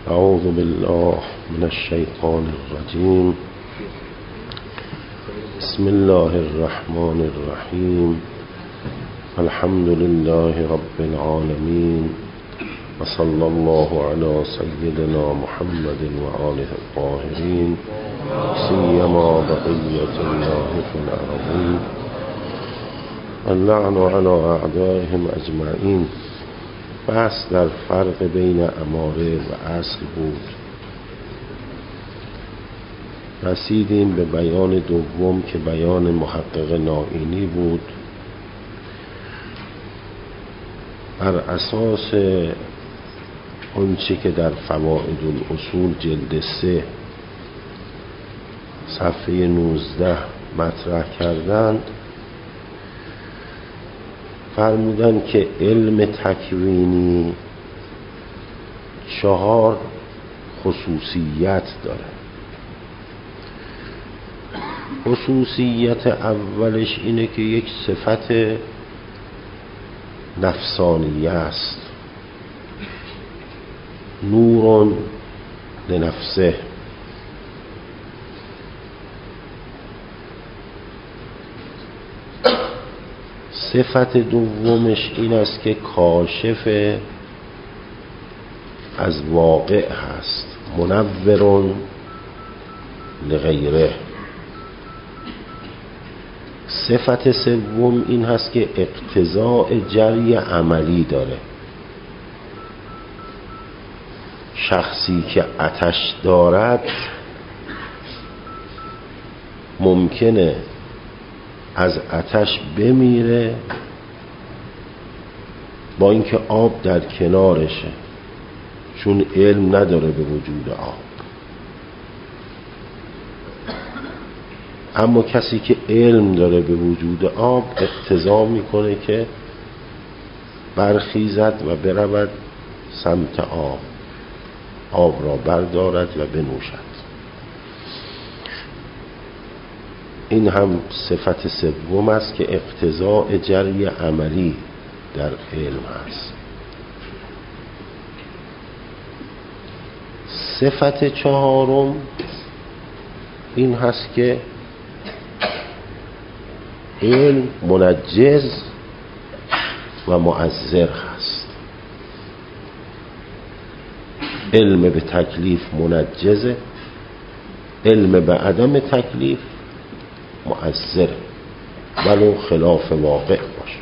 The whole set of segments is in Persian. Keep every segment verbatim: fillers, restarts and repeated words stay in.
اعوذ بالله من الشیطان الرجیم. بسم الله الرحمن الرحیم. الحمد لله رب العالمین و صلی الله علی سیدنا محمد و آله الطاهرین سیما بقیة الله فی الارضین اللعن علی اعدائهم اجمعین. بحث در فرق بین اماره و اصل بود. رسیدیم به بیان دوم که بیان محقق نائینی بود. بر اساس آنچه که در فوائد الاصول جلد سه صفحه نوزده مطرح کردند، فرمودن که علم تکوینی چهار خصوصیت داره. خصوصیت اولش اینه که یک صفت نفسانیه است، نور لنفسه. صفت دومش این است که کاشف از واقع هست، منور لغیره. صفت سوم این هست که اقتضاء جری عملی داره. شخصی که آتش دارد ممکنه از آتش بمیره با اینکه آب در کنارشه، چون علم نداره به وجود آب. اما کسی که علم داره به وجود آب اقتضا میکنه که برخیزد و برود سمت آب، آب را بردارد و بنوشد. این هم صفت سوم است که اقتضاء جری عملی در علم است. صفت چهارم این هست که علم منجز و مؤثر هست. علم به تکلیف منجزه، علم به عدم تکلیف مؤثر، ولو خلاف واقع باشه.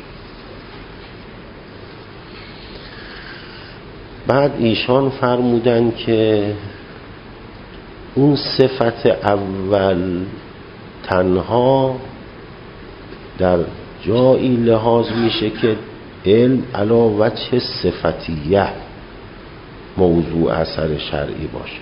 بعد ایشان فرمودن که اون صفت اول تنها در جایی لحاظ میشه که علم علی وجه صفتیه موضوع اثر شرعی باشه.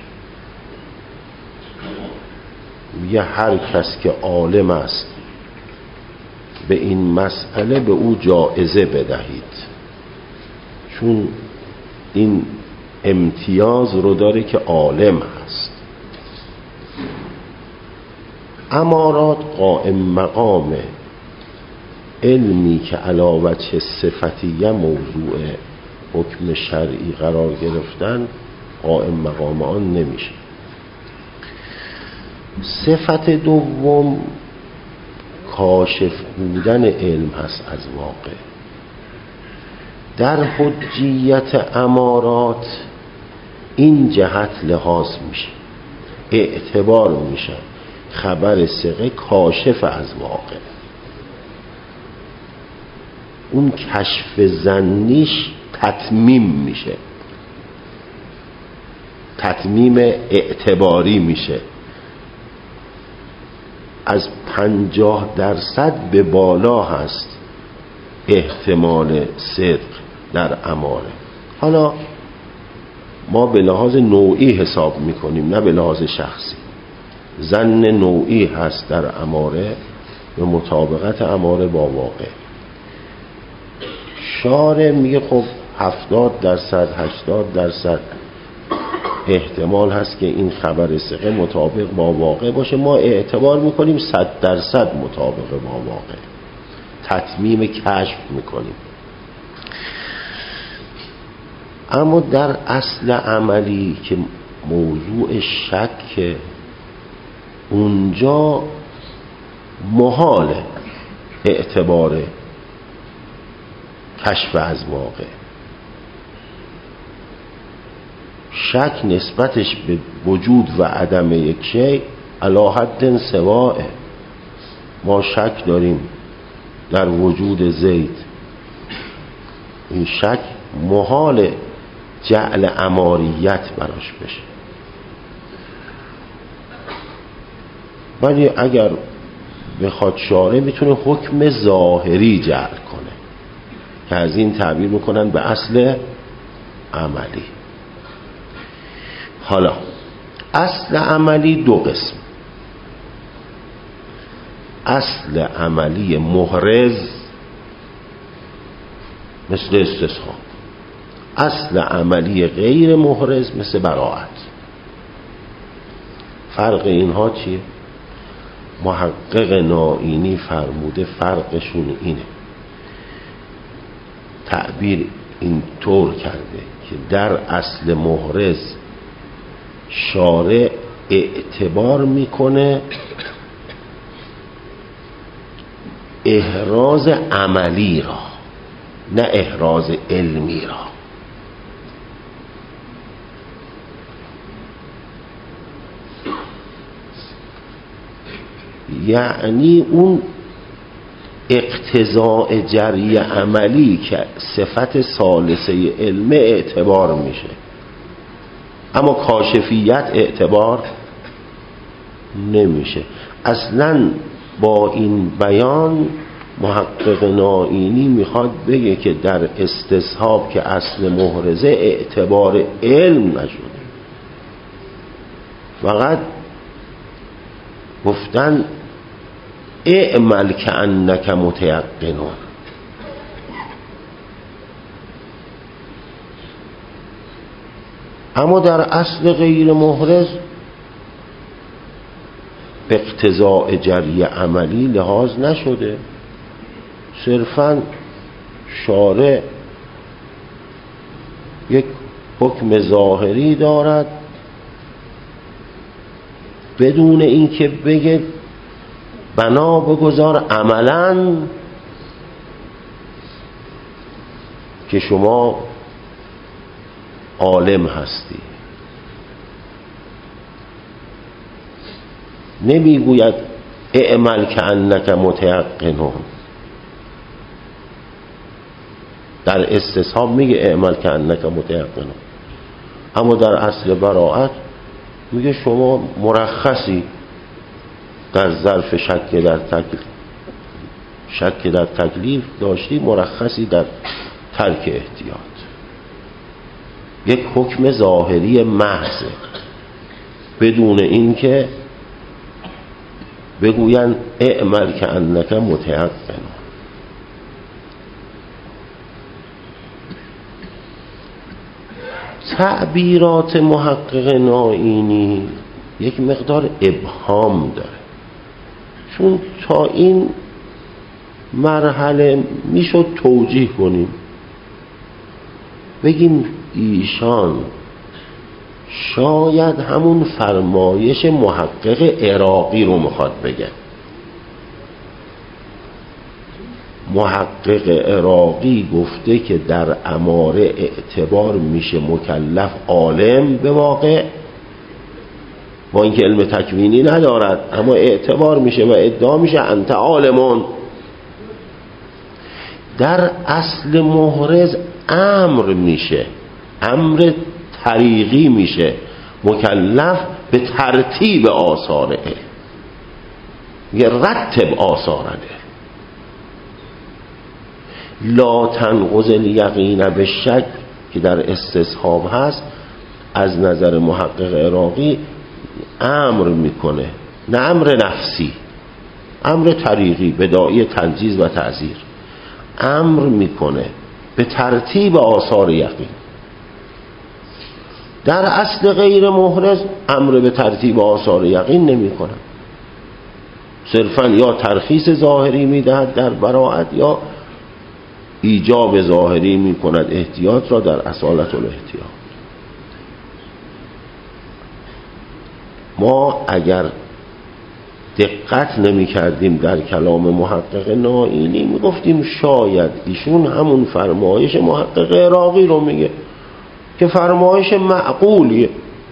یه هر کس که عالم است به این مسئله به او جایزه بدهید، چون این امتیاز رو داره که عالم هست. امارات قائم مقام علمی که علی وجه صفتیه موضوع حکم شرعی قرار گرفتن قائم مقام آن نمیشه. صفت دوم کاشف بودن علم هست از واقع. در حجیت امارات این جهت لحاظ میشه، اعتبار میشه خبر ثقه کاشف از واقع. اون کشف ظنیش تتمیم میشه، تتمیم اعتباری میشه. از پنجاه درصد به بالا هست احتمال صدق در اماره. حالا ما به لحاظ نوعی حساب میکنیم، نه به لحاظ شخصی. ظن نوعی هست در اماره به مطابقت اماره با واقع. شارع میگه خب هفتاد درصد هشتاد درصد احتمال هست که این خبر ثقه مطابق با واقع باشه. ما اعتبار میکنیم صد درصد مطابق با واقع، تتمیم کشف میکنیم. اما در اصل عملی که موضوع شک، اونجا محال اعتبار کشف از واقع. شک نسبتش به وجود و عدم یک شی علی حد سواء. ما شک داریم در وجود زید، این شک محال جعل اماریت براش بشه. ولی اگر بخواد شارع میتونه حکم ظاهری جعل کنه که از این تعبیر میکنن به اصل عملی. حالا اصل عملی دو قسم: اصل عملی محرز مثل استصحاب، اصل عملی غیر محرز مثل براءت. فرق اینها چیه؟ محقق نائینی فرموده فرقشون اینه، تعبیر این طور کرده که در اصل محرز شارع اعتبار میکنه احراز عملی را، نه احراز علمی را. یعنی اون اقتضاء جری عملی که صفت ثالثه علم اعتبار میشه، اما کاشفیت اعتبار نمیشه. اصلا با این بیان محقق نائینی میخواد بگه که در استصحاب که اصل محرزه اعتبار علم نشده، فقط گفتن اعمل کأنک متیقنون. اما در اصل غیر محرز اقتضاء جری عملی لحاظ نشده، صرفاً شارع یک حکم ظاهری دارد بدون اینکه بگه بنا بگذار عملاً که شما عالم هستی. نمیگوید اعمل کأنک متیقنون. در استصحاب میگه اعمل کأنک متیقنون، اما در اصل براءت میگه شما مرخصی در ظرف شک در تکلیف شک در تکلیف داشتی، مرخصی در ترک احتیاط. یک حکم ظاهری محض بدون اینکه بگوین اعمل کأنک متیقن. تعبیرات محقق نائینی یک مقدار ابهام داره، چون تا این مرحله میشد توجیه کنیم، بگیم ایشان شاید همون فرمایش محقق عراقی رو میخواد بگه. محقق عراقی گفته که در اماره اعتبار میشه مکلف عالم به واقع، با اینکه علم تکوینی ندارد اما اعتبار میشه و ادعا میشه انت عالمون. در اصل محرز امر میشه، امر طریقی میشه مکلف به ترتیب آثار علم، یه رتب آثار علم. لا تنقض الیقین بالشک که در استصحاب هست، از نظر محقق عراقی امر میکنه، نه امر نفسی، امر طریقی بداعی تنجیز و تعزیر. امر میکنه به ترتیب آثار یقین. در اصل غیر محرز امر به ترتیب آثار یقین نمی کنه، صرفا یا ترخیص ظاهری میدهد در براءت یا ایجاب ظاهری می کند احتیاط را در اصالت الاحتیاط. ما اگر دقت نمی کردیم در کلام محقق نائینی می گفتیم شاید ایشون همون فرمایش محقق عراقی رو میگه که فرمایش معقولیه،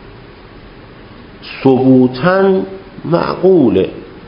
ثبوتاً معقوله،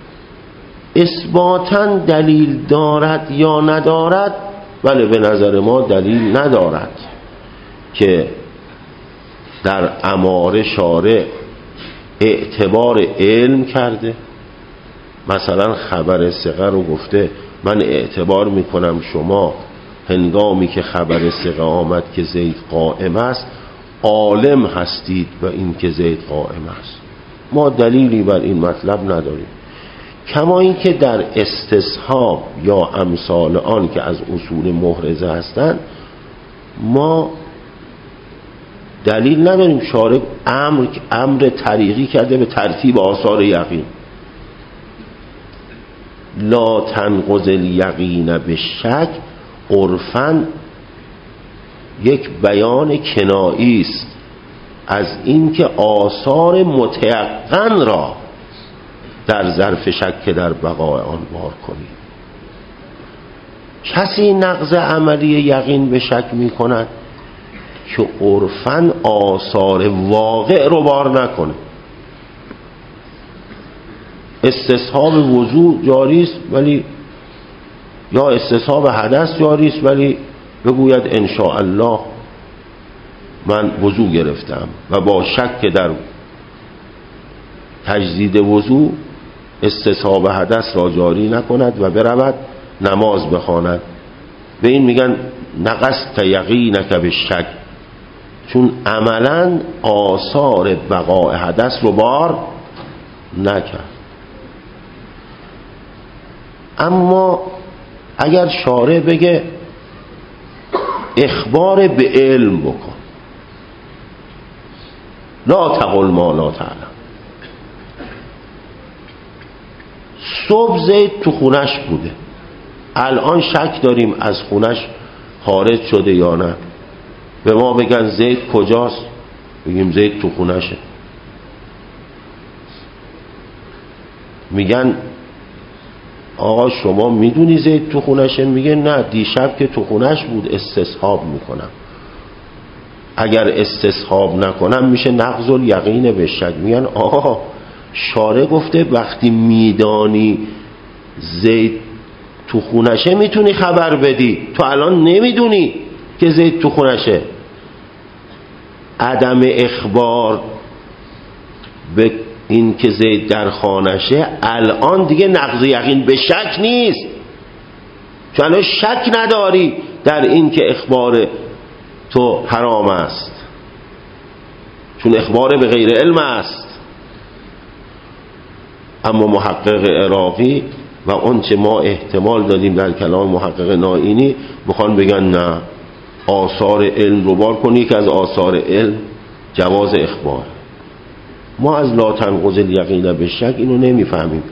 اثباتاً دلیل دارد یا ندارد. ولی به نظر ما دلیل ندارد که در اماره شارع اعتبار علم کرده. مثلا خبر ثقه رو گفته من اعتبار میکنم شما هنگامی که خبر ثقه آمد که زید قائم است عالم هستید و این که زید قائم است. ما دلیلی بر این مطلب نداریم. کما این که در استصحاب یا امثال آن که از اصول محرزه هستند ما دلیل نداریم. شارع امر امر طریقی کرده به ترتیب آثار یقین. لا تنقض الیقین به شک عرفاً یک بیان کنایی است از اینکه آثار متیقن را در ظرف شک در بقای آن بار کنید. کسی نقض عملی یقین به شک می کند که عرفاً آثار واقع رو بار نکنه. استصحاب وضوع جاری است ولی یا استصحاب حدث جاری است ولی بگوید ان شاء الله من وضوع گرفتم و با شک در تجدید وضوع استصحاب حدث را جاری نکند و برود نماز بخواند. به این میگن نقصت یقینک به شک، چون عملا آثار بقاء حدث رو بار نکرد. اما اگر شارع بگه اخبار به علم بکن، لا تقل ما لا تعلم، صبح زید تو خونش بوده، الان شک داریم از خونش خارج شده یا نه، به ما بگن زید کجاست، بگیم زید تو خونشه. میگن آقا شما میدونی زید تو خونشه؟ میگه نه دیشب که تو خونش بود استصحاب میکنم. اگر استصحاب نکنم میشه نقض الیقین به شک. میگن آقا شارع گفته وقتی میدانی زید تو خونشه میتونی خبر بدی، تو الان نمیدونی که زید تو خونشه. عدم اخبار به این که زید در خانشه الان دیگه نقض یقین به شک نیست، چون الان شک نداری در این که اخبار تو حرام است، چون اخبار به غیر علم است. اما محقق عراقی و اون چه ما احتمال دادیم در کلام محقق نائینی بخوان بگن نه آثار علم رو بار کنی که از آثار علم جواز اخبار. ما از لا تنقض الیقین به شک اینو نمیفهمیم.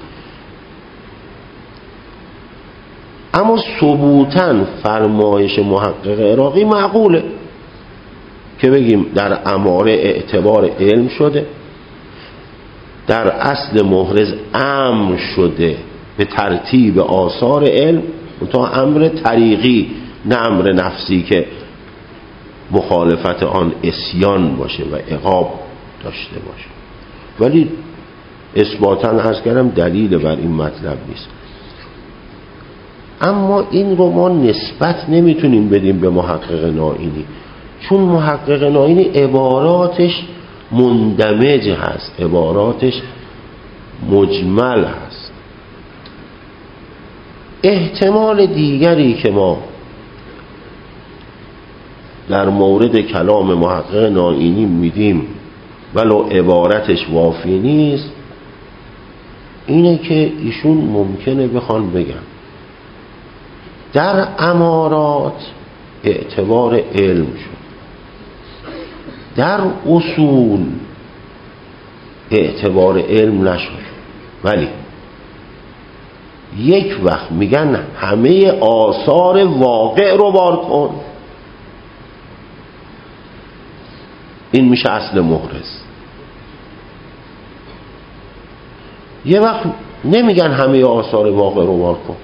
اما ثبوتاً فرمایش محقق عراقی معقوله که بگیم در اماره اعتبار علم شده، در اصل محرز امر شده به ترتیب آثار علم، تا امر طریقی نه امر نفسی که مخالفت آن عصیان باشه و عقاب داشته باشه. ولی اثباتاً عرض کردم دلیل بر این مطلب نیست. اما این رو ما نسبت نمیتونیم بدیم به محقق نائینی، چون محقق نائینی عباراتش مندمج هست، عباراتش مجمل هست. احتمال دیگری که ما در مورد کلام محقق نائینی میدیم ولو عبارتش وافی نیست اینه که ایشون ممکنه بخوان بگن در امارات اعتبار علم شد، در اصول اعتبار علم نشد، ولی یک وقت میگن همه آثار واقع رو بار کن، این میشه اصل محرز. یه وقت نمیگن همه آثار واقع رو بار کن،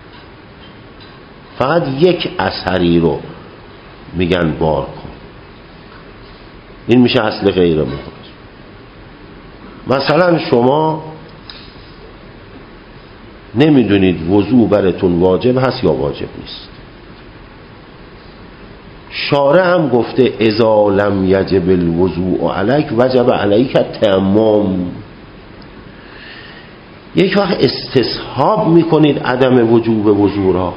فقط یک اثری رو میگن بار کن، این میشه اصل غیر محرز. مثلا شما نمیدونید وضو براتون واجب هست یا واجب نیست، شارع هم گفته اذا لم یجب الوضوء علیک وجب علیک التیمم. یک وقت استصحاب میکنید عدم وجوب وضو را،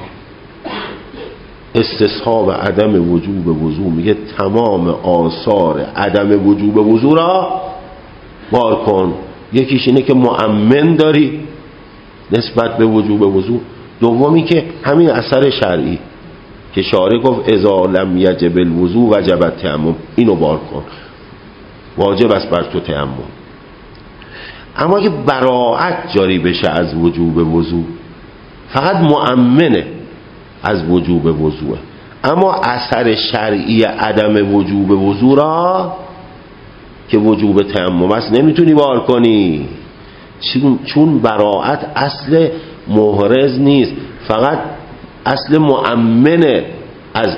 استصحاب عدم وجوب وضو میگه تمام آثار عدم وجوب وضو را بار کن. یکیش اینه که مؤمن داری نسبت به وجوب وضو، دومی که همین اثر شرعی که شارع گفت اذا لم یجب الوضوء وجب التیمم، اینو بار کن، واجب است بر تو تیمم. اما اگه براءت جاری بشه از وجوب وضو، فقط مؤمنه از وجوب وضوء، اما اثر شرعی عدم وجوب وضو را که وجوب تیمم است نمیتونی بار کنی، چون براءت اصل محرز نیست، فقط اصل مؤمنه از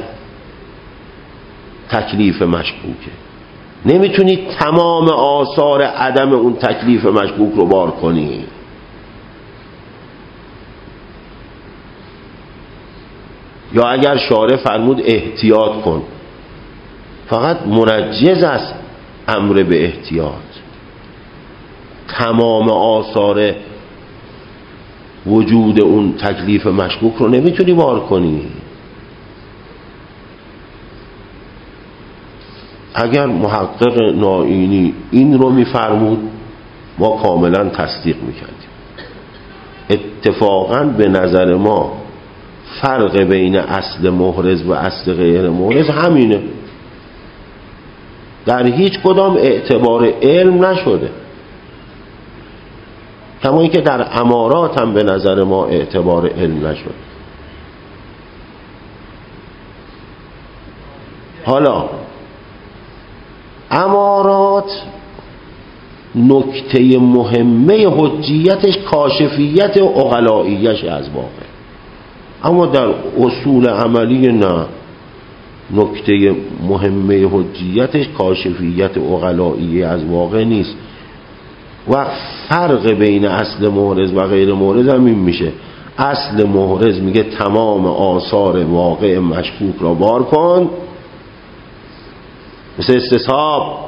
تکلیف مشکوکه. نمیتونی تمام آثار عدم اون تکلیف مشکوک رو بار کنی. یا اگر شارع فرمود احتیاط کن، فقط منجز است امر به احتیاط، تمام آثار وجود اون تکلیف مشکوک رو نمیتونی بار کنی. اگر محقق نائینی این رو میفرمود ما کاملا تصدیق میکردیم. اتفاقا به نظر ما فرق بین اصل محرز و اصل غیر محرز همینه، در هیچ کدام اعتبار علم نشده، کما اینکه در امارات هم به نظر ما اعتبار علم نشده. حالا امارات نکته مهمه حجیتش کاشفیت عقلائیش از واقع، اما در اصول عملی نه، نکته مهمه حجیتش کاشفیت عقلائیه از واقع نیست. و فرق بین اصل محرز و غیر محرز هم این میشه، اصل محرز میگه تمام آثار واقع مشکوک را بار کن، مثل استصحاب.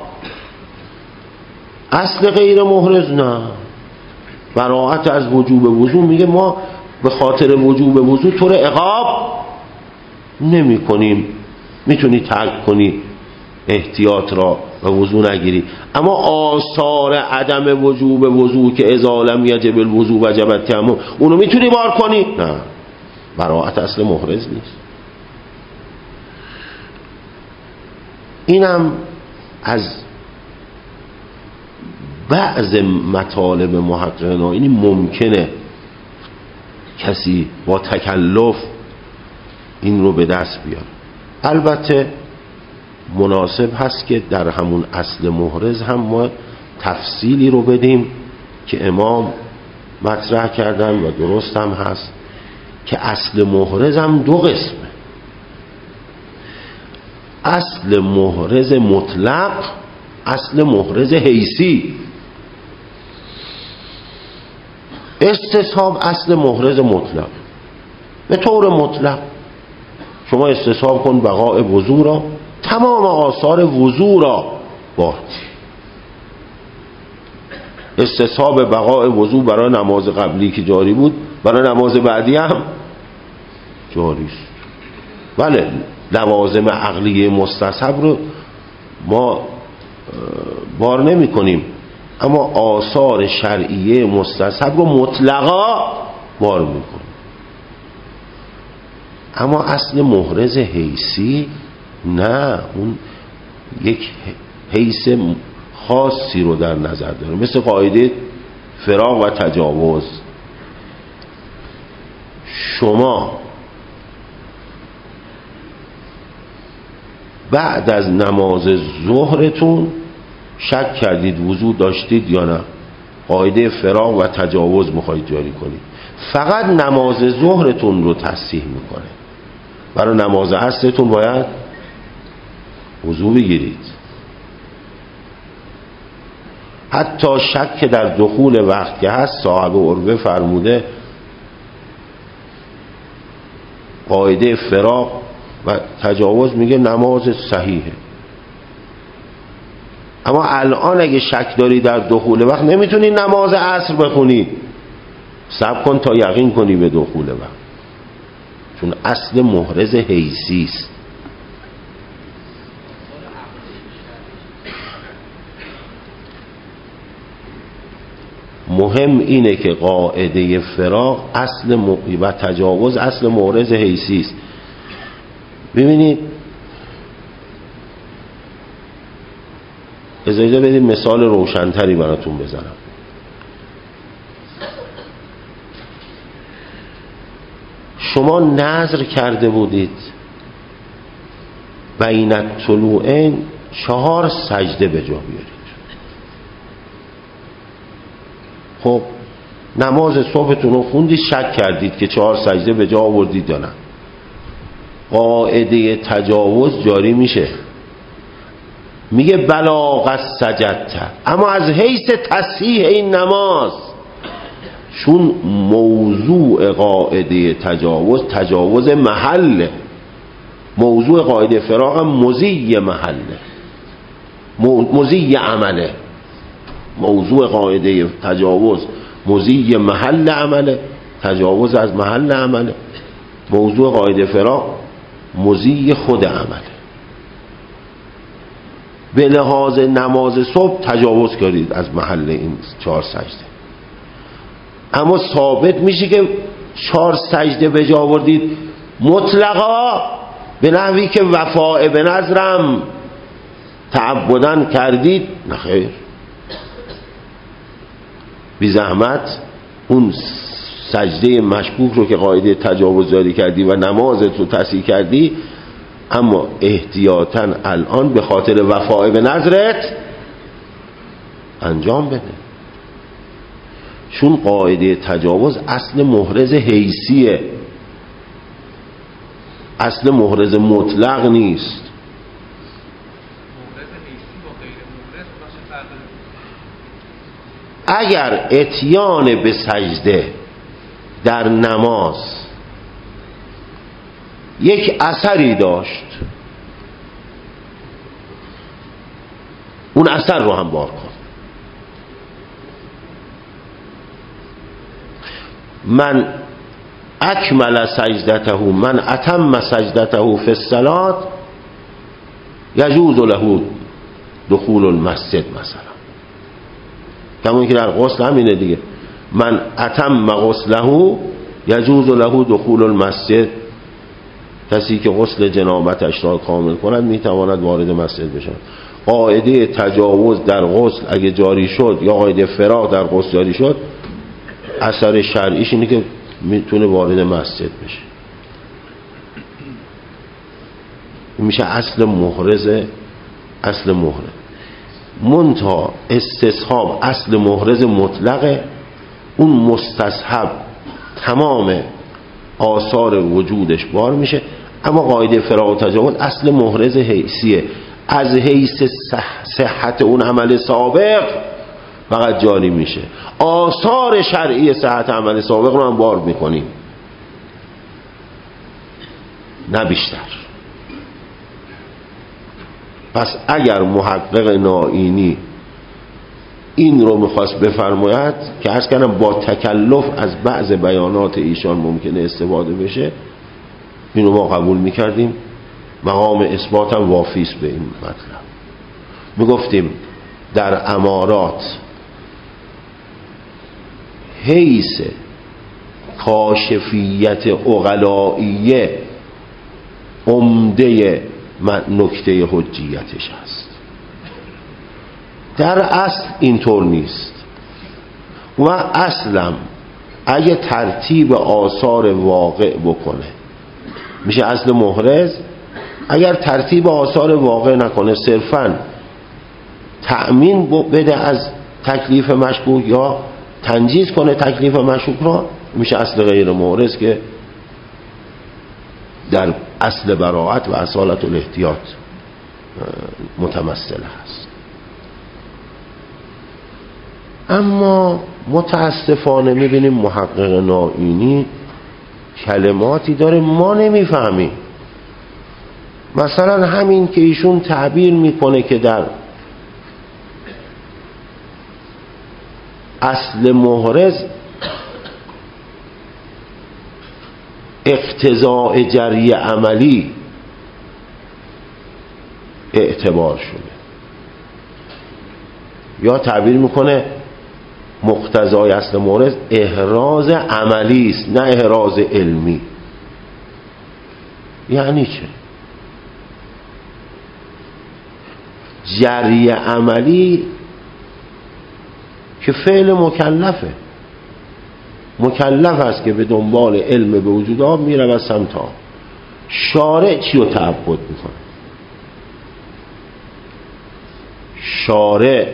اصل غیر محرز نه، براءت از وجوب وضو میگه ما به خاطر وجوب وضو تو رو عقاب نمی کنیم، میتونی ترک کنی احتیاط را و وضو نگیری، اما آثار عدم وجوب وضو که اذا لم یجب الوضوء وجب التیمم اونو میتونی بار کنی؟ نه، براءت اصل محرز نیست. اینم از بعض مطالب محقق نائینی ممکنه کسی با تکلف این رو به دست بیاره. البته مناسب هست که در همون اصل محرز هم ما تفصیلی رو بدیم که امام مطرح کردن و درست هم هست که اصل محرز هم دو قسمه، اصل محرز مطلق، اصل محرز حیثی. استصحاب اصل محرز مطلق، به طور مطلق شما استصحاب کن بقاء وضو را، تمام آثار وضو را بار. استصحاب بقاء وضو برای نماز قبلی که جاری بود برای نماز بعدی هم جاری است. بله، لوازم عقلی مستصحب رو ما بار نمی کنیم، اما آثار شرعیه مستصحب رو مطلقا بار می کنیم. اما اصل محرز حیثی نه، اون یک حیث خاصی رو در نظر داره، مثل قاعده فراق و تجاوز. شما بعد از نماز ظهرتون شک کردید وضو داشتید یا نه، قاعده فراغ و تجاوز میخواید جاری کنید، فقط نماز ظهرتون رو تصحیح میکنه. برای نماز عصرتون باید وضو بگیرید. حتی شک در دخول وقت که هست، صاحب عروه فرموده قاعده فراغ و تجاوز میگه نماز صحیحه. اما الان اگه شک داری در دخول وقت نمیتونی نماز عصر بخونی، صبر کن تا یقین کنی به دخول وقت، چون اصل محرز حیثی است. مهم اینه که قاعده فراغ اصل م... و تجاوز اصل محرز حیثی است. ببینید اجازه بدید مثال روشنتری براتون بزنم. شما نذر کرده بودید بین الطلوعین چهار سجده به جا بیارید. خب نماز صبحتون رو خوندید، شک کردید که چهار سجده به جا آوردید یا نه، قاعده تجاوز جاری میشه، میگه بلاغ سجدت، اما از حیث تصحیح این نماز، چون موضوع قاعده تجاوز تجاوز محله، موضوع قاعده فراغ مزی محله، مزی عمله، موضوع قاعده تجاوز مزی محل عمله، تجاوز از محل عمله، موضوع قاعده فراغ مزی خود عمله. به لحاظ نماز صبح تجاوز کردید از محل این چهار سجده، اما ثابت میشه که چهار سجده به جا آوردید مطلقا به نحوی که وفاء به نظرم تعبدن کردید؟ نخیر، بی زحمت اون سجده مشکوک رو که قاعده تجاوز جاری کردی و نمازت رو تصحیح کردی، اما احتیاطاً الان به خاطر وفاء به نظرت انجام بده، چون قاعده تجاوز اصل محرز حیثیه، اصل محرز مطلق نیست. اگر اتیان به سجده در نماز یک اثری داشت، اون اثر رو هم بار کن. من اکمل سجدته، من اتم سجدته فی الصلاة یجوز له دخول المسجد مثلا، کمون که در غسل همینه دیگه، من اتم غسله یجوز له دخول المسجد، کسی که غسل جنابتش را کامل کند میتواند وارد مسجد بشود. قاعده تجاوز در غسل اگه جاری شد یا قاعده فراغ در غسل جاری شد، اثر شرعیش اینه که میتونه وارد مسجد بشه، میشه اصل محرز، اصل محرز. منتها استصحاب اصل محرز مطلقه، اون مستصحب تمام آثار وجودش بار میشه، اما قاعده فراغ و تجاوز اصل محرز حیثیه، از حیث صحت اون عمل سابق فقط جاری میشه، آثار شرعی صحت عمل سابق رو هم بار میکنیم، نه بیشتر. پس اگر محقق نائینی این رو میخواست بفرماید که عرض کردم با تکلف از بعض بیانات ایشان ممکنه استفاده بشه، اینو ما قبول میکردیم، مقام اثبات هم وافیست به این مطلب. میگفتیم در امارات حیث کاشفیت عقلائیه عمده نکته حجیتش هست، در اصل اینطور نیست و اصلم اگه ترتیب آثار واقع بکنه میشه اصل محرز. اگر ترتیب آثار واقع نکنه، صرفاً تأمین بده از تکلیف مشکوک یا تنجیز کنه تکلیف مشکوک را، میشه اصل غیر محرز که در اصل براءت و اصالت الاحتیاط متمثل هست. اما متاسفانه میبینیم محقق نائینی کلماتی داره ما نمیفهمیم. مثلا همین که ایشون تعبیر میکنه که در اصل محرز اقتضاء جری عملی اعتبار شده، یا تعبیر میکنه مقتضای اصل محرز احراز عملی است نه احراز علمی. یعنی چه؟ جری عملی که فعل مکلفه، مکلف است که به دنبال علم به وجود آب میره و سمت آب. شارع چی رو تعبد میکنه؟ شارع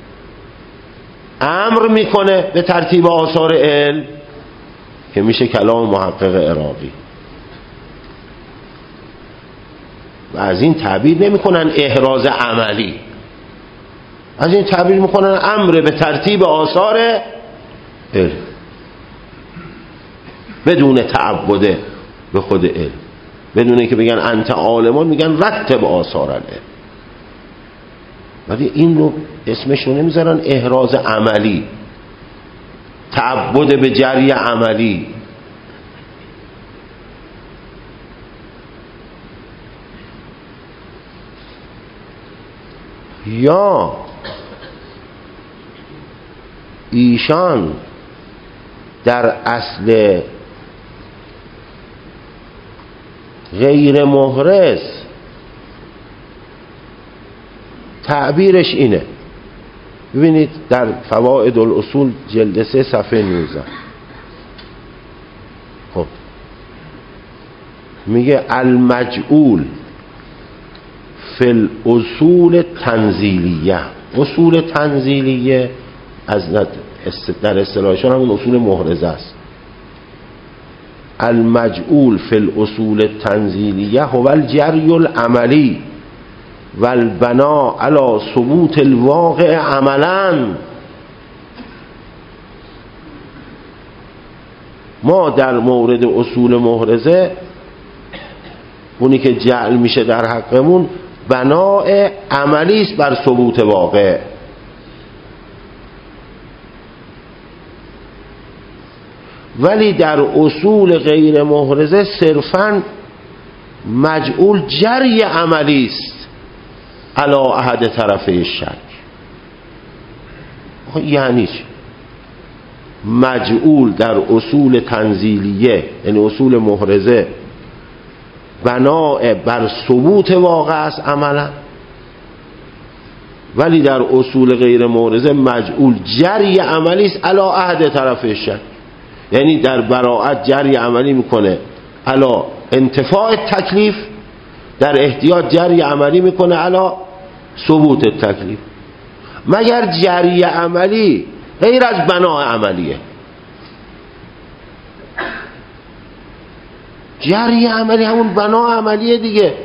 امر میکنه به ترتیب آثار علم که میشه کلام محقق عراقی، و از این تعبیر نمیکنن احراز عملی، از این تعبیر میکنن امر به ترتیب آثار علم بدون تعبد به خود علم، بدون اینکه بگن انت عالمان میگن رتب آثار العلم. ولی این رو اسمش رو نمیذارن احراز عملی، تعبد به جری عملی. یا ایشان در اصل غیر محرز تعبیرش اینه، ببینید در فوائد الاصول جلد سه صفحه نوزده، خب میگه المجعول فی الاصول تنزیلیه. اصول تنزیلیه از در اصطلاحشون همون اصول محرزه است. المجعول فی الاصول تنزیلیه هو الجری العملی والبناء علی ثبوت الواقع عملا. ما در مورد اصول محرزه اونی که جعل میشه در حقمون بناء عملی است بر ثبوت واقع. ولی در اصول غیر محرزه صرفاً مجعول جری عملی است علی احد طرفه شک. یعنی چی؟ مجعول در اصول تنزیلیه یعنی اصول محرزه بناء بر ثبوت واقع است عملا، ولی در اصول غیر محرزه مجعول جری عملی است علی احد طرفه شک، یعنی در براءت جری عملی میکنه علی انتفاع تکلیف، در احتیاط جری عملی میکنه علی ثبوت تکلیف. مگر جری عملی غیر از بناء عملیه؟ جری عملی همون بناء عملیه دیگه.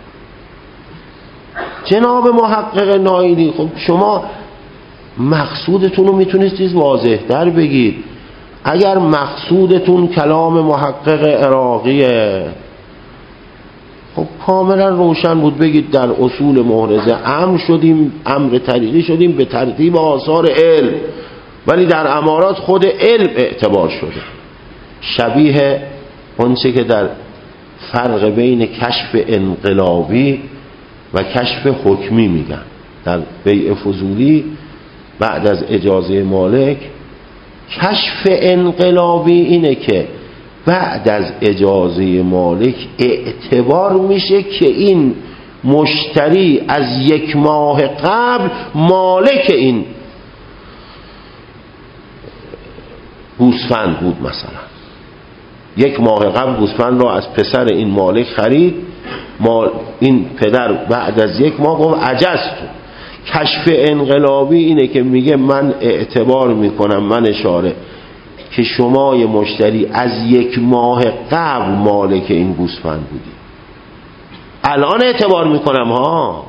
جناب محقق نائینی، خب شما مقصودتون رو میتونستید واضح تر بگید. اگر مقصودتون کلام محقق عراقیه، خب کاملا روشن بود بگید در اصول محرزه امر شدیم، امر طریقی شدیم به ترتیب آثار علم، ولی در امارات خود علم اعتبار شده. شبیه اونچه که در فرق بین کشف انقلابی و کشف حکمی میگن. در بیع فضولی بعد از اجازه مالک، کشف انقلابی اینه که بعد از اجازه مالک اعتبار میشه که این مشتری از یک ماه قبل مالک این گوسفند بود مثلا، یک ماه قبل گوسفند را از پسر این مالک خرید، مال این پدر بعد از یک ماه گفت عجزت. کشف انقلابی اینه که میگه من اعتبار میکنم، من اشاره که شما یه مشتری از یک ماه قبل مالک این گوسفند بودی، الان اعتبار میکنم ها،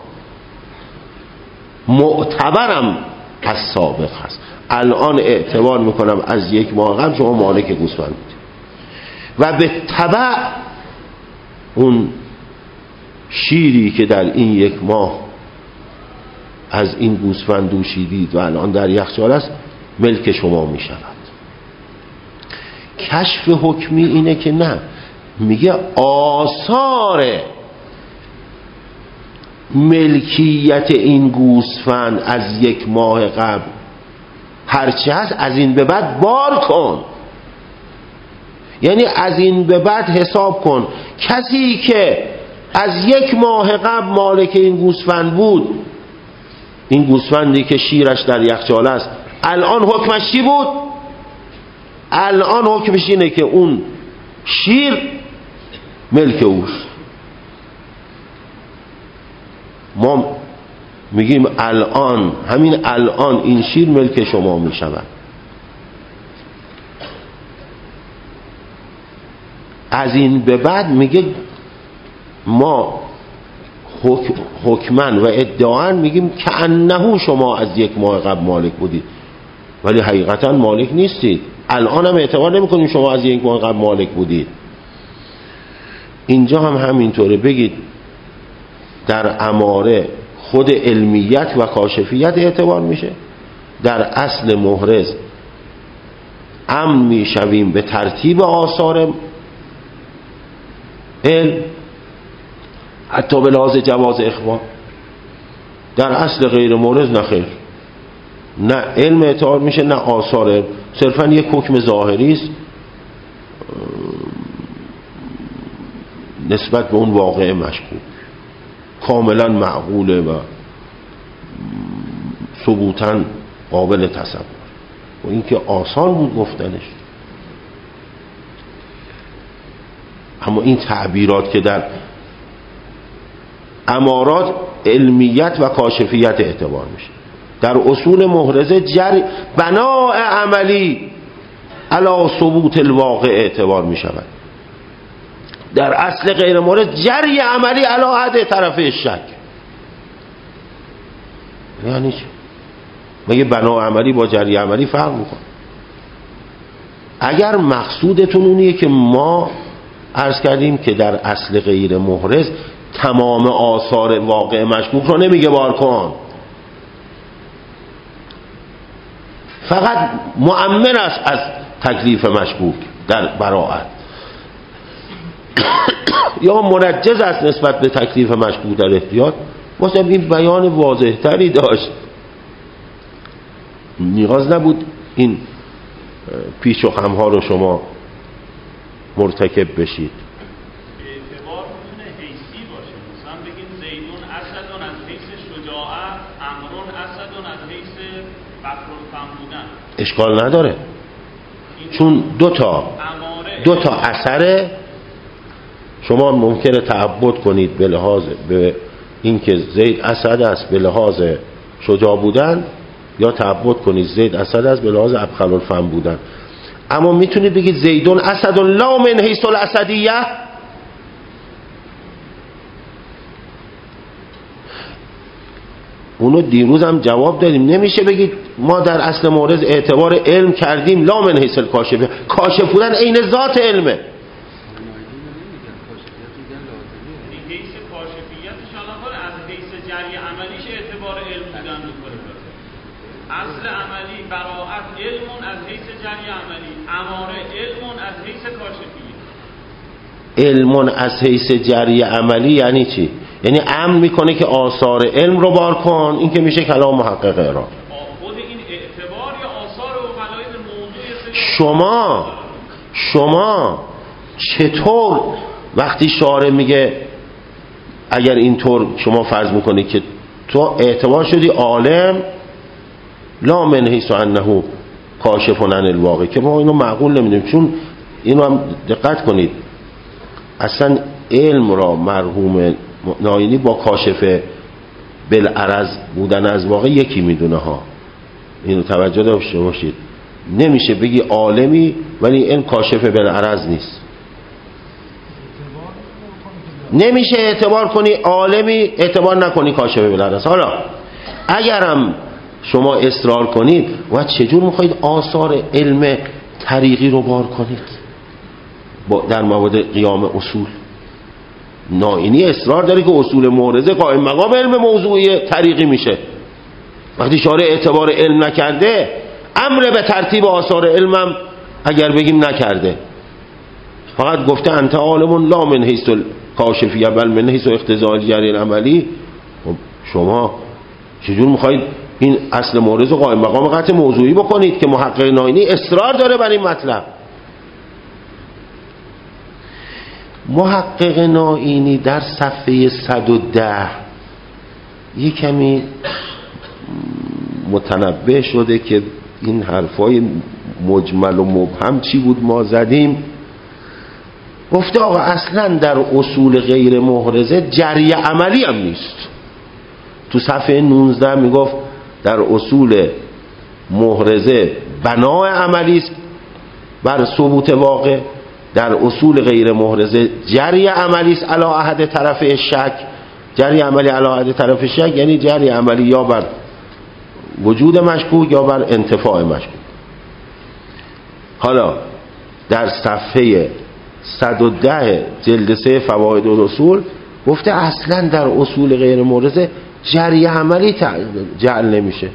معتبرم از سابق هست، الان اعتبار میکنم از یک ماه قبل شما مالک گوسفند بودی. و به تبع اون شیری که در این یک ماه از این گوسفند دوشیدید و الان در یخچال است ملک شما می شود. کشف حکمی اینه که نه، میگه آثار ملکیت این گوسفند از یک ماه قبل هرچی هست از این به بعد بار کن، یعنی از این به بعد حساب کن کسی که از یک ماه قبل مالک این گوسفند بود، این گوسفندی که شیرش در یخچال است الان حکمش چی بود؟ الان حکمش اینه که اون شیر ملک اوست. ما میگیم الان، همین الان این شیر ملک شما میشود. از این به بعد میگه ما حکمن و ادعان میگیم که انه شما از یک ماه قبل مالک بودید ولی حقیقتا مالک نیستید، الان هم اعتبار نمی کنیم شما از یک ماه قبل مالک بودید. اینجا هم همینطوره، بگید در اماره خود علمیت و کاشفیت اعتبار میشه، در اصل محرز امن میشویم به ترتیب آثار علم حتی به لحاظ جواز اخبار، در اصل غیر مورز نه خیر، نه علم اعتبار میشه نه آثار علم، صرفا یک حکم ظاهری است نسبت به اون واقع مشکوک، کاملا معقوله و ثبوتا قابل تصور، و اینکه آسان بود گفتنش. اما این تعبیرات که در امارات علمیت و کاشفیت اعتبار میشه، در اصول محرزه جر بناء عملی علی ثبوت الواقع اعتبار میشود، در اصل غیر مورد جری عملی علی حد طرف شک. یعنی چی؟ مگه بناء عملی با جری عملی فرق میکنه؟ اگر مقصودتون اونیه که ما عرض کردیم که در اصل غیر محرز تمام آثار واقع مشکوک رو نمیگه بار کن، فقط مؤمن است از تکلیف مشکوک در براءت یا منجز است نسبت به تکلیف مشکوک در احتیاط، واسه این بیان واضح تری داشت، نیاز نبود این پیچ و خم ها رو شما مرتکب بشید. اعتبار میتونه حیثی باشه، مثلا بگید زیدون اسدون از حیث شجاعت، عمرون اسدون از حیث بخرالفم بودن، اشکال نداره، چون دو تا دو تا اثره. شما ممکنه تعبد کنید به لحاظ به اینکه زید اسد است به لحاظ شجاع بودن، یا تعبد کنید زید اسد است به لحاظ ابخل الفم بودن، اما میتونید بگید زیدون اسد لا من حیث الاسدیه. اونو دیروز هم جواب دادیم، نمیشه بگید ما در اصل مورز اعتبار علم کردیم لا من حیث الکاشفیه، کاشف بودن عین ذات علمه. اصل عملی براءت علمون از حیث جری عملی، اماره علمون از حیث کاشفیه. علمون از حیث جری عملی یعنی چی؟ یعنی امر میکنه که آثار علم رو بار کن، این که میشه کلام محقق را. خود این اعتبار یا آثار و قلایل موضوع شما شما چطور وقتی شارع میگه اگر اینطور شما فرض میکنی که تو اعتبار شدی عالم لا من حیث انه کاشفون عن الواقع که ما اینو معقول نمیدونیم. چون اینو هم دقت کنید، اصلا علم را مرحوم ناینی با کاشف بالعرض بودن از واقع یکی میدونه ها، اینو توجه داشته باشید. نمیشه بگی عالمی ولی این کاشف بالعرض نیست، نمیشه اعتبار کنی عالمی اعتبار نکنی کاشف بالعرض. حالا اگرم شما اصرار کنید و چجور میخواید آثار علم طریقی رو بار کنید با در مواد قیام اصول؟ ناینی اصرار داره که اصول معرضه قائم مقام علم موضوعی طریقی میشه. وقتی شارع اعتبار علم نکرده، امر به ترتیب آثار علمم اگر بگیم نکرده، فقط گفته انت عالم لا من حیث کاشفیه بل من حیث اقتضاء الجری العملی. شما چجور میخواید این اصل معرض و قائم مقام قطع موضوعی بکنید که محقق ناینی اصرار داره بر این مطلب؟ محقق ناینی در صفحه صد و ده یه کمی متنبه شده که این حرفای مجمل و مبهم چی بود ما زدیم. گفته آقا اصلا در اصول غیر محرزه جری عملی هم نیست. تو صفحه نوزده میگفت در اصول محرزه بنای عملی است بر ثبوت واقع، در اصول غیر محرزه جری عملی است علی احد طرف شک. جری عملی علی احد طرف شک یعنی جری عملی یا بر وجود مشکوک یا بر انتفاع مشکوک. حالا در صفحه صد و ده جلد سه فواید الاصول گفته اصلا در اصول غیر محرزه جری عملی جعل نمیشه.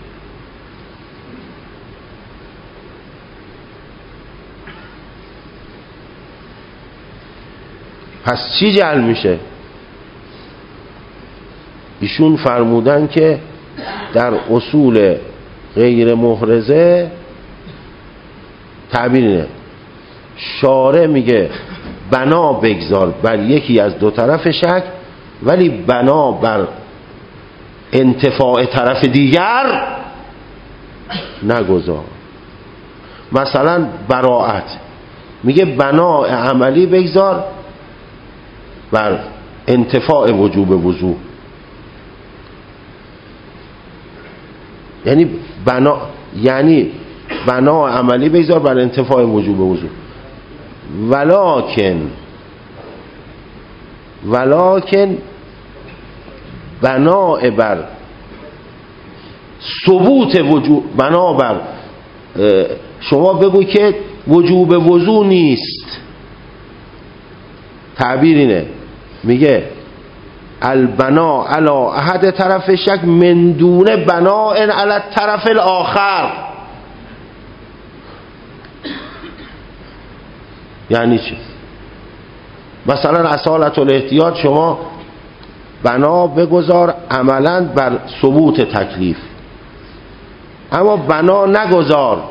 پس چی جعل میشه؟ ایشون فرمودن که در اصول غیر محرزه تعبیر اینه، شارع میگه بنا بگذار بر یکی از دو طرف شک ولی بنا بر انتفاع طرف دیگر نگذار. مثلا براءت میگه بنا عملی بگذار بر انتفاع وجوب وضو، یعنی بنا یعنی بنا عملی بگذار بر انتفاع وجوب وضو. ولکن ولکن بنا بر ثبوت وجوب، بنا بر شما بگوی که وجوب وضو نیست، تعبیر اینه، میگه البنا علی احد طرف شک من دون بنا علی الطرف الاخر. یعنی چی؟ مثلا اصالت الاحتیاط شما بنا بگذار عملا بر ثبوت تکلیف، اما بنا نگذار،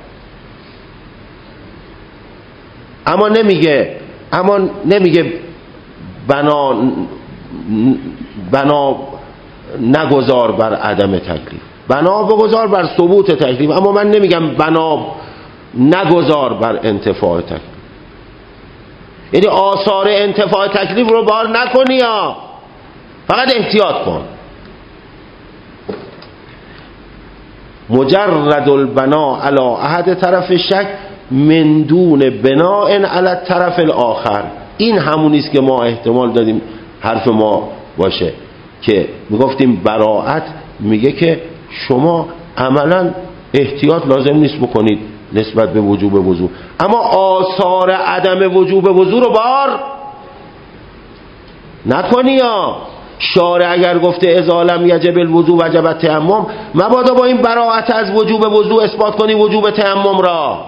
اما نمیگه اما نمیگه بنا بنا نگذار بر عدم تکلیف، بنا بگذار بر ثبوت تکلیف، اما من نمیگم بنا نگذار بر انتفاع تکلیف. یعنی آثار انتفاع تکلیف رو بار نکنی، یا فقط احتیاط کن. مجرد البنا علی احد طرف شک من دون بناء علی الطرف الاخر. این همونیست که ما احتمال دادیم حرف ما باشه که میگفتیم براءت میگه که شما عملا احتیاط لازم نیست بکنید نسبت به وجوب وضو، اما آثار عدم وجوب وضو رو بار نکنی. یا شارع اگر گفته اذا لم یجب الوضو وجب التیمم، مبادا با این براءت از وجوب وضو اثبات کنی وجوب تیمم را.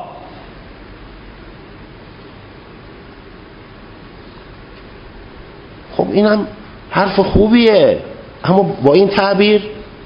خب اینم حرف خوبیه، اما با این تعبیر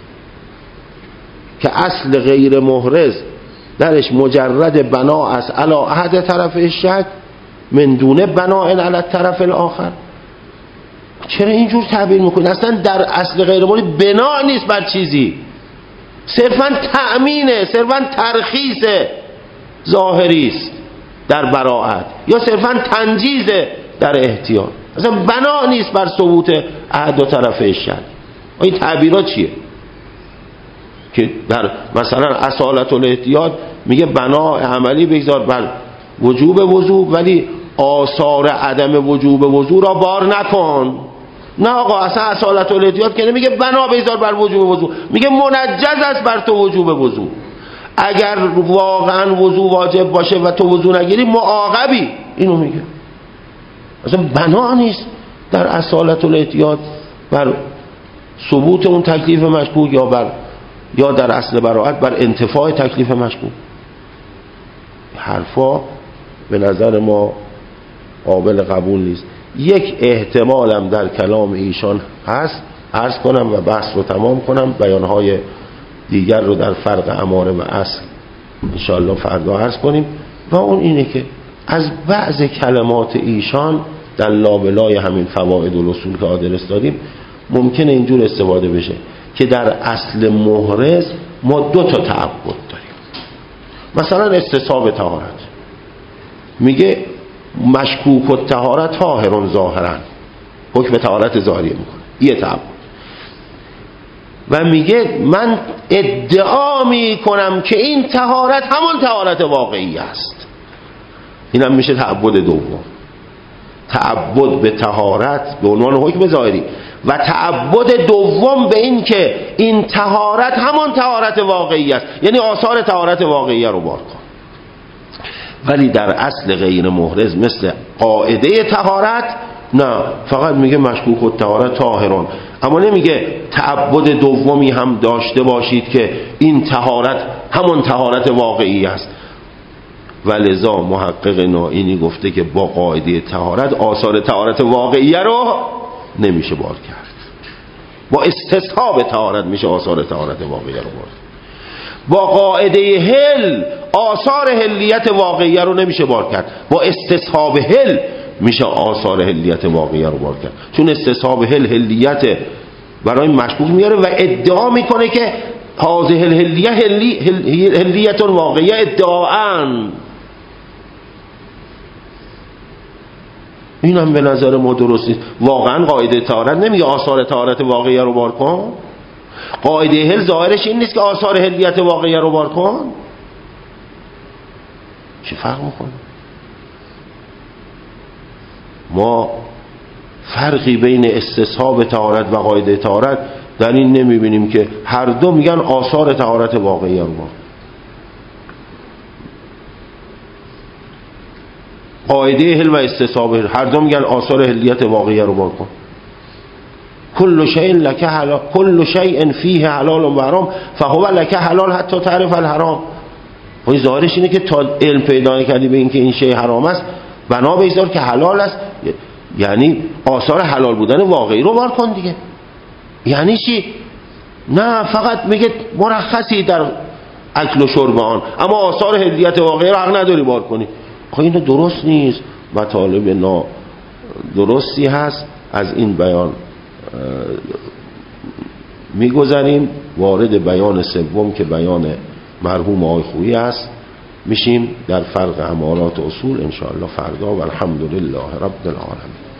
که اصل غیر محرز درش مجرد بنا از علی احد طرف شک من دونه بنا علی الطرف الاخر. چرا اینجور تعبیر میکنی؟ اصلا در اصل غیر محرز بنا نیست بر چیزی، صرفا تأمینه، صرفا ترخیصه. ظاهری است در براءت یا صرفا تنجیز در احتیاط، اصلا بنا نیست بر ثبوت احد دو طرفه شرعی. این تعبیرات چیه که در مثلا اصالت الاحتیاط میگه بنا عملی بگذار بر وجوب وضو ولی آثار عدم وجوب وضو را بار نکن. نه آقا، اصلا اصالت الاحتیاط که نمیگه بنا بگذار بر وجوب وضو، میگه منجز است بر تو وجوب وضو. اگر واقعا وضو واجب باشه و تو وضو نگیری معاقبی، اینو میگه. اصلا بنا نیست در اصالت الاحتیاط بر ثبوت اون تکلیف مشکوک یا بر یا در اصل براءت بر انتفاع تکلیف مشکوک. حرفا به نظر ما قابل قبول نیست. یک احتمالم در کلام ایشان هست، عرض کنم و بحث رو تمام کنم، بیانهای دیگر رو در فرق اماره و اصل انشاءالله فردا عرض کنیم، و اون اینه که از بعض کلمات ایشان در لابلای همین فواید و اصول که آدرس دادیم ممکنه اینجور استفاده بشه که در اصل محرز ما دو تا تعبد داریم. مثلا استصحاب طهارت، میگه مشکوک و طهارت طاهرون ظاهرا، حکم طهارت ظاهری میکنه، یه تعبد. و میگه من ادعا میکنم که این طهارت همون طهارت واقعی است. اینم میشه تعبد دوم، تعبد به طهارت به عنوان حکم ظاهری و تعبد دوم به این که این طهارت همون طهارت واقعی است، یعنی آثار طهارت واقعی رو بار کن. ولی در اصل غیر محرز مثل قاعده طهارت نه، فقط میگه مشکوک و طهارت طاهرون، اما نمیگه تعبد دومی هم داشته باشید که این طهارت همون طهارت واقعی است. ولذا محقق نائینی گفته که با قاعده طهارت آثار طهارت واقعی رو نمیشه بار کرد، با استصحاب طهارت میشه آثار طهارت واقعی رو بار. با قاعده حل آثار حلیت واقعی رو نمیشه بار کرد، با استصحاب حل میشه آثار حلیت واقعی رو بار کرد، چون استصحاب حل حلیت برای مشکوک میاره و ادعا میکنه که هذه الحلیه حلیت واقعی ادعاً. این هم به نظر ما درست نیست. واقعا قاعده طهارت نمیگه آثار طهارت واقعی رو بار کن، قاعده حل ظاهرش این نیست که آثار حلیت واقعی رو بار کن. چه فرق میکنه؟ ما فرقی بین استصحاب طهارت و قاعده طهارت در این نمیبینیم که هر دو میگن آثار طهارت واقعی رو بار. قاعده حل و استصحاب حل هر دو میگن آثار حلیت واقعی رو بار کن. کل شیء لک حلال، کل شیء فیه حلال و حرام فهو لک حلال حتی تعرف الحرام. این ظاهرش اینه که تا علم پیدا کردی به این که این شیء حرام است بنا بگذار که حلال است، یعنی آثار حلال بودن واقعی رو بار کن دیگه. یعنی چی؟ نه، فقط میگه مرخصی در اکل و شرب آن، اما آثار حلیت واقعی رو حق نداری بار کنی. خب اینو درست نیست، مطالب نا درستی هست. از این بیان میگذاریم، وارد بیان سوم که بیان مرحوم آقای خویی است میشیم در فرق امارات اصول انشاءالله فردا. و الحمدلله رب العالمین.